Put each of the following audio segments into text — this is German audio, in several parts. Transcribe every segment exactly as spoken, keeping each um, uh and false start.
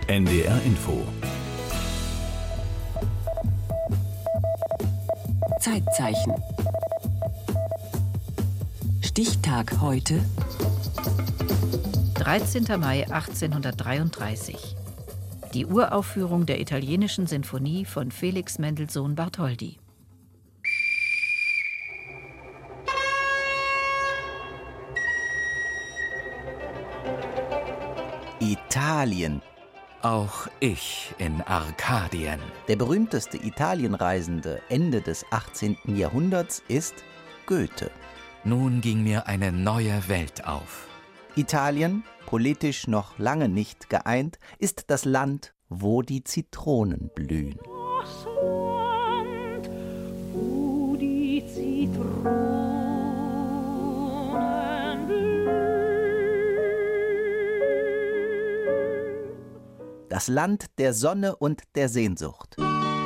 N D R Info. Zeitzeichen. Stichtag heute. dreizehnter Mai achtzehnhundertdreiunddreißig. Die Uraufführung der italienischen Sinfonie von Felix Mendelssohn Bartholdy. Italien. Auch ich in Arkadien. Der berühmteste Italienreisende Ende des achtzehnten Jahrhunderts ist Goethe. Nun ging mir eine neue Welt auf. Italien, politisch noch lange nicht geeint, ist das Land, wo die Zitronen blühen. Das Land, wo die Zitronen blühen. Das Land der Sonne und der Sehnsucht.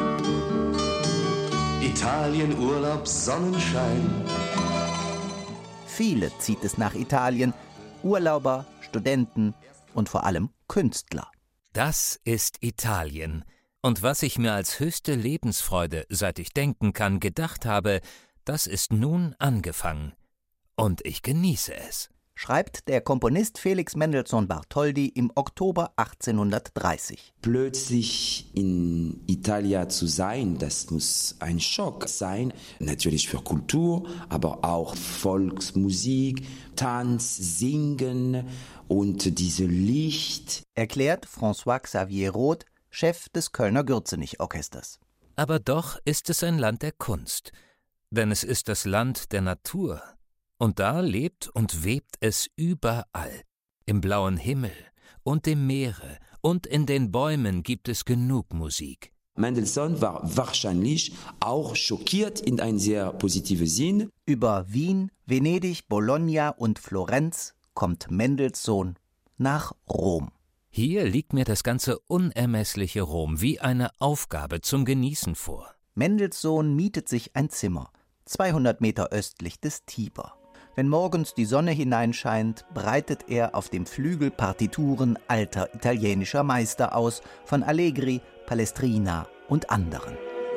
Italien, Urlaub, Sonnenschein. Viele zieht es nach Italien. Urlauber, Studenten und vor allem Künstler. Das ist Italien. Und was ich mir als höchste Lebensfreude, seit ich denken kann, gedacht habe, das ist nun angefangen. Und ich genieße es. Schreibt der Komponist Felix Mendelssohn Bartholdy im Oktober achtzehnhundertdreißig. Plötzlich in Italien zu sein, das muss ein Schock sein. Natürlich für Kultur, aber auch Volksmusik, Tanz, Singen und diese Licht. Erklärt François-Xavier Roth, Chef des Kölner Gürzenich-Orchesters. Aber doch ist es ein Land der Kunst. Denn es ist das Land der Natur. Und da lebt und webt es überall. Im blauen Himmel und im Meere und in den Bäumen gibt es genug Musik. Mendelssohn war wahrscheinlich auch schockiert in einem sehr positiven Sinn. Über Wien, Venedig, Bologna und Florenz kommt Mendelssohn nach Rom. Hier liegt mir das ganze unermessliche Rom wie eine Aufgabe zum Genießen vor. Mendelssohn mietet sich ein Zimmer, zweihundert Meter östlich des Tiber. Wenn morgens die Sonne hineinscheint, breitet er auf dem Flügel Partituren alter italienischer Meister aus, von Allegri, Palestrina und anderen.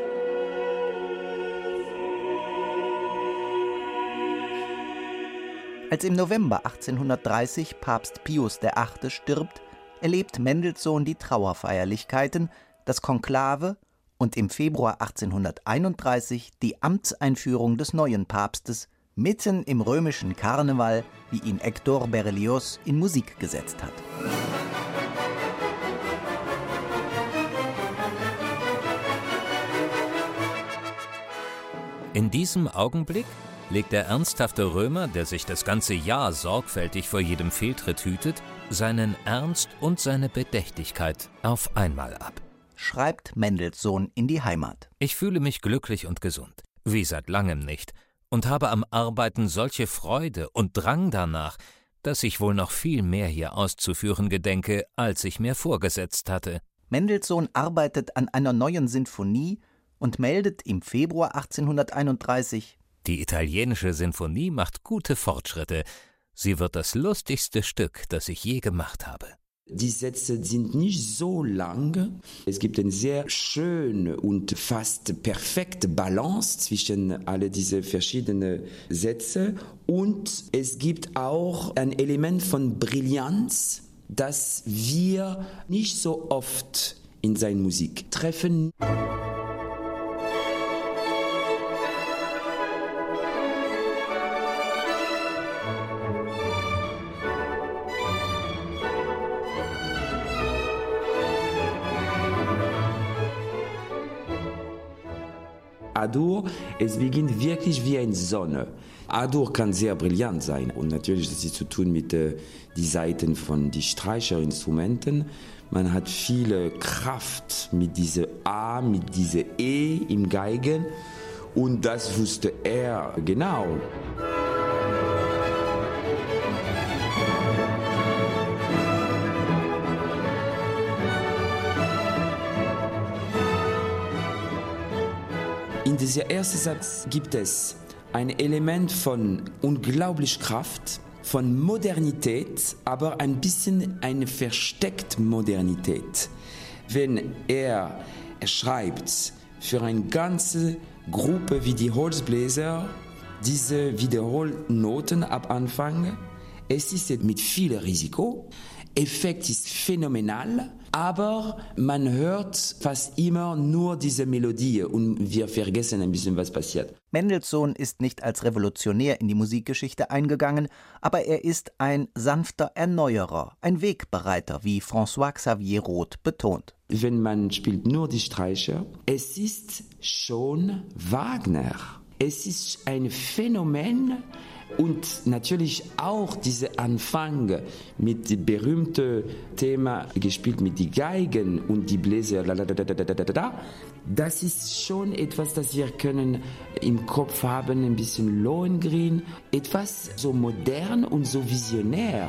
Als im November achtzehnhundertdreißig Papst Pius der Achte stirbt, erlebt Mendelssohn die Trauerfeierlichkeiten, das Konklave und im Februar achtzehnhunderteinunddreißig die Amtseinführung des neuen Papstes, mitten im römischen Karneval, wie ihn Hector Berlioz in Musik gesetzt hat. In diesem Augenblick legt der ernsthafte Römer, der sich das ganze Jahr sorgfältig vor jedem Fehltritt hütet, seinen Ernst und seine Bedächtigkeit auf einmal ab. Schreibt Mendelssohn in die Heimat. Ich fühle mich glücklich und gesund, wie seit langem nicht, und habe am Arbeiten solche Freude und Drang danach, dass ich wohl noch viel mehr hier auszuführen gedenke, als ich mir vorgesetzt hatte. Mendelssohn arbeitet an einer neuen Sinfonie und meldet im Februar achtzehnhunderteinunddreißig: Die italienische Sinfonie macht gute Fortschritte. Sie wird das lustigste Stück, das ich je gemacht habe. Die Sätze sind nicht so lang. Es gibt eine sehr schöne und fast perfekte Balance zwischen all diese verschiedenen Sätze. Und es gibt auch ein Element von Brillanz, das wir nicht so oft in seiner Musik treffen. A-Dur, es beginnt wirklich wie eine Sonne. A-Dur kann sehr brillant sein und natürlich das ist zu tun mit äh, den Saiten von den Streicherinstrumenten. Man hat viele Kraft mit dieser A, mit dieser E im Geigen und das wusste er genau. In diesem ersten Satz gibt es ein Element von unglaublich Kraft, von Modernität, aber ein bisschen eine versteckte Modernität. Wenn er, er schreibt für eine ganze Gruppe wie die Holzbläser, diese Wiederholnoten ab Anfang, es ist mit viel Risiko, Effekt ist phänomenal, aber man hört fast immer nur diese Melodie und wir vergessen ein bisschen, was passiert. Mendelssohn ist nicht als Revolutionär in die Musikgeschichte eingegangen, aber er ist ein sanfter Erneuerer, ein Wegbereiter, wie François Xavier Roth betont. Wenn man spielt nur die Streicher, es ist schon Wagner. Es ist ein Phänomen und natürlich auch dieser Anfang mit dem berühmten Thema gespielt mit den Geigen und die Bläser. Das ist schon etwas, das wir können im Kopf haben, ein bisschen Lohengrin, etwas so modern und so visionär.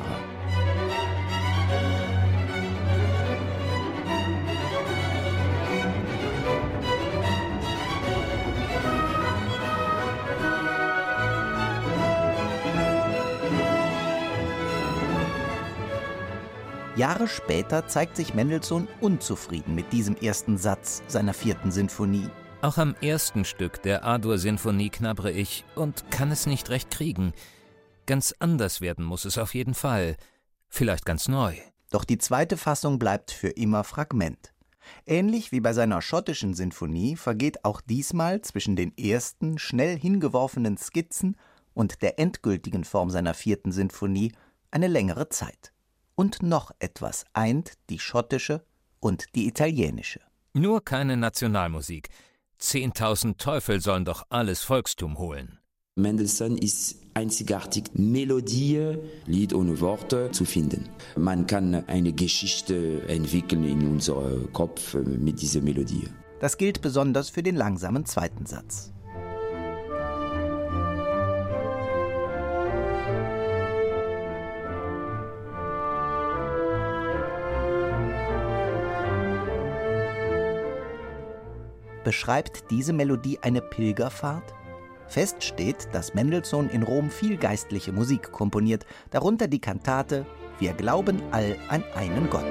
Jahre später zeigt sich Mendelssohn unzufrieden mit diesem ersten Satz seiner vierten Sinfonie. Auch am ersten Stück der A-Dur-Sinfonie knabbere ich und kann es nicht recht kriegen. Ganz anders werden muss es auf jeden Fall. Vielleicht ganz neu. Doch die zweite Fassung bleibt für immer Fragment. Ähnlich wie bei seiner schottischen Sinfonie vergeht auch diesmal zwischen den ersten, schnell hingeworfenen Skizzen und der endgültigen Form seiner vierten Sinfonie eine längere Zeit. Und noch etwas eint die schottische und die italienische. Nur keine Nationalmusik. Zehntausend Teufel sollen doch alles Volkstum holen. Mendelssohn ist einzigartig, Melodie, Lied ohne Worte zu finden. Man kann eine Geschichte entwickeln in unserem Kopf mit dieser Melodie. Das gilt besonders für den langsamen zweiten Satz. Beschreibt diese Melodie eine Pilgerfahrt? Fest steht, dass Mendelssohn in Rom viel geistliche Musik komponiert, darunter die Kantate »Wir glauben all an einen Gott«.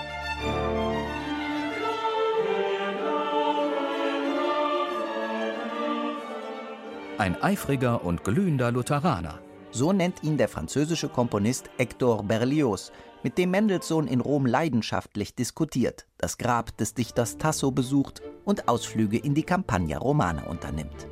Ein eifriger und glühender Lutheraner. So nennt ihn der französische Komponist Hector Berlioz, mit dem Mendelssohn in Rom leidenschaftlich diskutiert, das Grab des Dichters Tasso besucht und Ausflüge in die Campagna Romana unternimmt.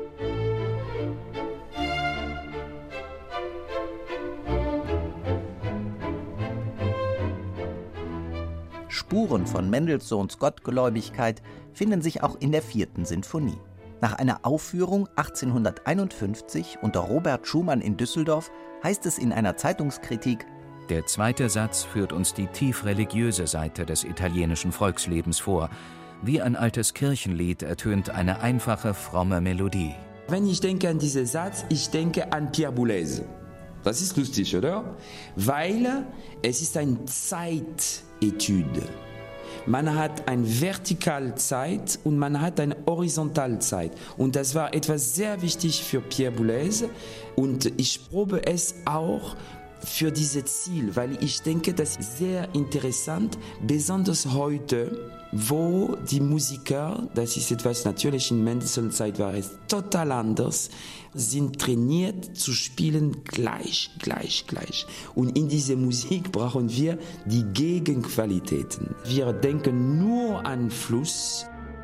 Spuren von Mendelssohns Gottgläubigkeit finden sich auch in der vierten Sinfonie. Nach einer Aufführung achtzehnhunderteinundfünfzig unter Robert Schumann in Düsseldorf heißt es in einer Zeitungskritik: Der zweite Satz führt uns die tief religiöse Seite des italienischen Volkslebens vor. Wie ein altes Kirchenlied ertönt eine einfache, fromme Melodie. Wenn ich denke an diesen Satz, ich denke an Pierre Boulez. Das ist lustig, oder? Weil es ist eine Zeitetude. Man hat eine Vertikalzeit und man hat eine Horizontalzeit. Und das war etwas sehr wichtig für Pierre Boulez. Und ich probe es auch für dieses Ziel, weil ich denke, das ist sehr interessant, besonders heute, wo die Musiker, das ist etwas natürlich in Mendelssohn Zeit war es total anders, sind trainiert zu spielen gleich, gleich, gleich. Und in dieser Musik brauchen wir die Gegenqualitäten. Wir denken nur an Fluss.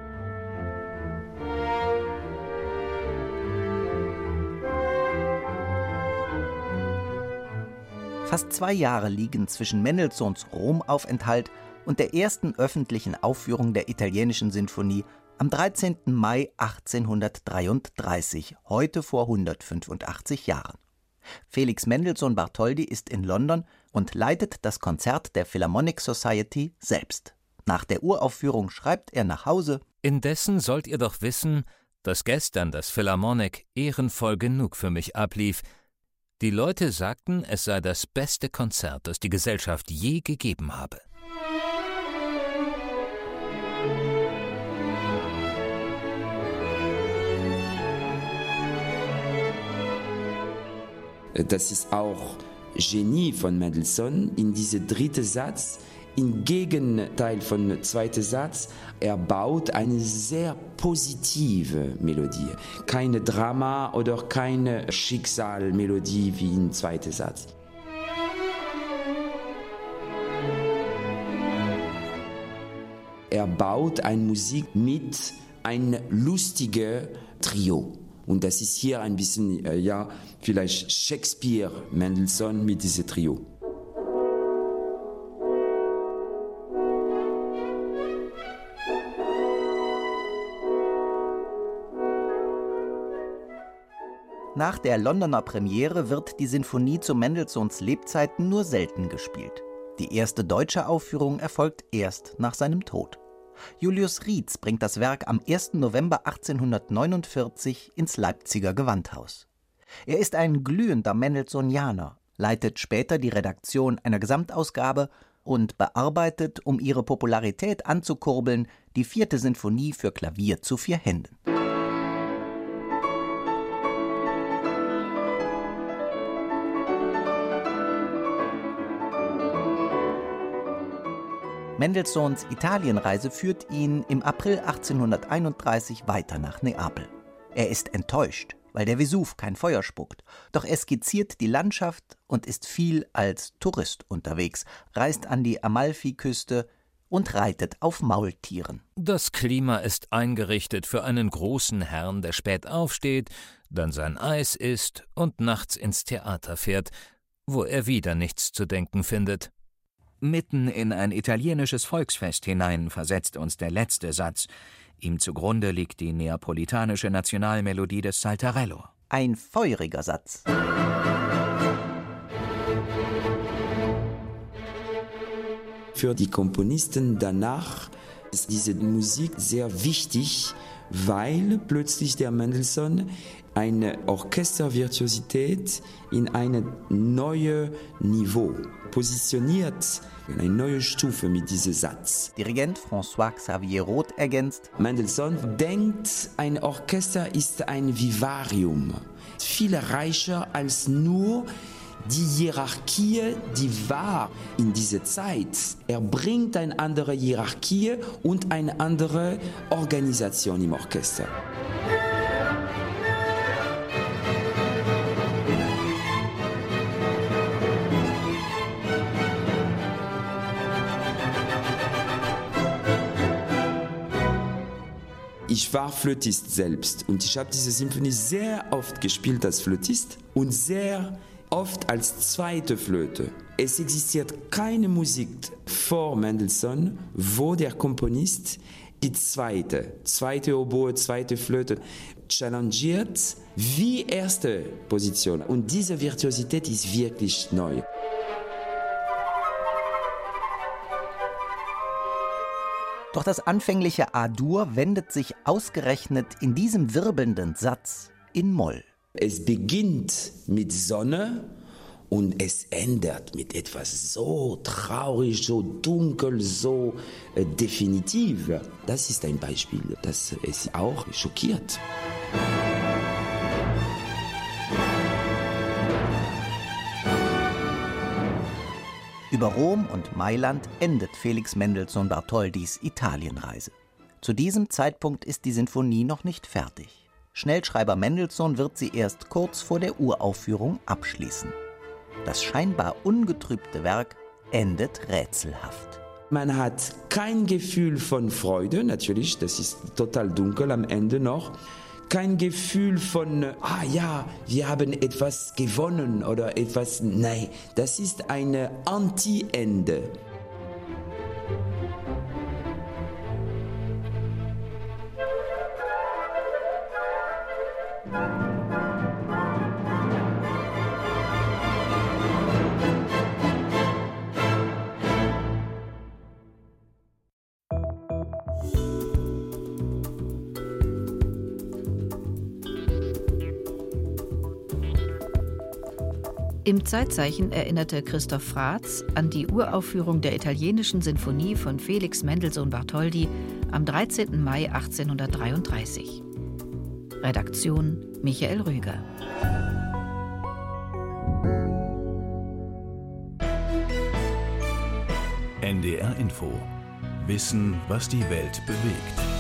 Fast zwei Jahre liegen zwischen Mendelssohns Romaufenthalt und der ersten öffentlichen Aufführung der italienischen Sinfonie am dreizehnten Mai achtzehnhundertdreiunddreißig, heute vor hundertfünfundachtzig Jahren. Felix Mendelssohn Bartholdy ist in London und leitet das Konzert der Philharmonic Society selbst. Nach der Uraufführung schreibt er nach Hause: Indessen sollt ihr doch wissen, dass gestern das Philharmonic ehrenvoll genug für mich ablief. Die Leute sagten, es sei das beste Konzert, das die Gesellschaft je gegeben habe. Das ist auch Genie von Mendelssohn in diesem dritten Satz. Im Gegenteil vom zweiten Satz, er baut eine sehr positive Melodie. Keine Drama oder keine Schicksalmelodie wie im zweiten Satz. Er baut eine Musik mit einem lustigen Trio. Und das ist hier ein bisschen, ja, vielleicht Shakespeare, Mendelssohn mit diesem Trio. Nach der Londoner Premiere wird die Sinfonie zu Mendelssohns Lebzeiten nur selten gespielt. Die erste deutsche Aufführung erfolgt erst nach seinem Tod. Julius Rietz bringt das Werk am ersten November achtzehnhundertneunundvierzig ins Leipziger Gewandhaus. Er ist ein glühender Mendelssohnianer, leitet später die Redaktion einer Gesamtausgabe und bearbeitet, um ihre Popularität anzukurbeln, die vierte Sinfonie für Klavier zu vier Händen. Mendelssohns Italienreise führt ihn im April achtzehnhunderteinunddreißig weiter nach Neapel. Er ist enttäuscht, weil der Vesuv kein Feuer spuckt. Doch er skizziert die Landschaft und ist viel als Tourist unterwegs, reist an die Amalfiküste und reitet auf Maultieren. Das Klima ist eingerichtet für einen großen Herrn, der spät aufsteht, dann sein Eis isst und nachts ins Theater fährt, wo er wieder nichts zu denken findet. Mitten in ein italienisches Volksfest hinein versetzt uns der letzte Satz. Ihm zugrunde liegt die neapolitanische Nationalmelodie des Saltarello. Ein feuriger Satz. Für die Komponisten danach ist diese Musik sehr wichtig, weil plötzlich der Mendelssohn eine Orchestervirtuosität in ein neues Niveau positioniert, eine neue Stufe mit diesem Satz. Dirigent François Xavier Roth ergänzt: Mendelssohn denkt, ein Orchester ist ein Vivarium, viel reicher als nur die Hierarchie, die war in dieser Zeit. Er bringt eine andere Hierarchie und eine andere Organisation im Orchester. Ich war Flötist selbst und ich habe diese Symphonie sehr oft gespielt als Flötist und sehr oft als zweite Flöte. Es existiert keine Musik vor Mendelssohn, wo der Komponist die zweite, zweite Oboe, zweite Flöte challengiert wie erste Position. Und diese Virtuosität ist wirklich neu. Doch das anfängliche A-Dur wendet sich ausgerechnet in diesem wirbelnden Satz in Moll. Es beginnt mit Sonne und es endet mit etwas so traurig, so dunkel, so äh, definitiv. Das ist ein Beispiel, das es auch schockiert. Über Rom und Mailand endet Felix Mendelssohn Bartholdys Italienreise. Zu diesem Zeitpunkt ist die Sinfonie noch nicht fertig. Schnellschreiber Mendelssohn wird sie erst kurz vor der Uraufführung abschließen. Das scheinbar ungetrübte Werk endet rätselhaft. Man hat kein Gefühl von Freude, natürlich, das ist total dunkel am Ende noch. Kein Gefühl von, ah ja, wir haben etwas gewonnen oder etwas, nein, das ist ein Anti-Ende. Im Zeitzeichen erinnerte Christoph Fraatz an die Uraufführung der italienischen Sinfonie von Felix Mendelssohn Bartholdy am dreizehnten Mai achtzehnhundertdreiunddreißig. Redaktion Michael Rüger. N D R Info. Wissen, was die Welt bewegt.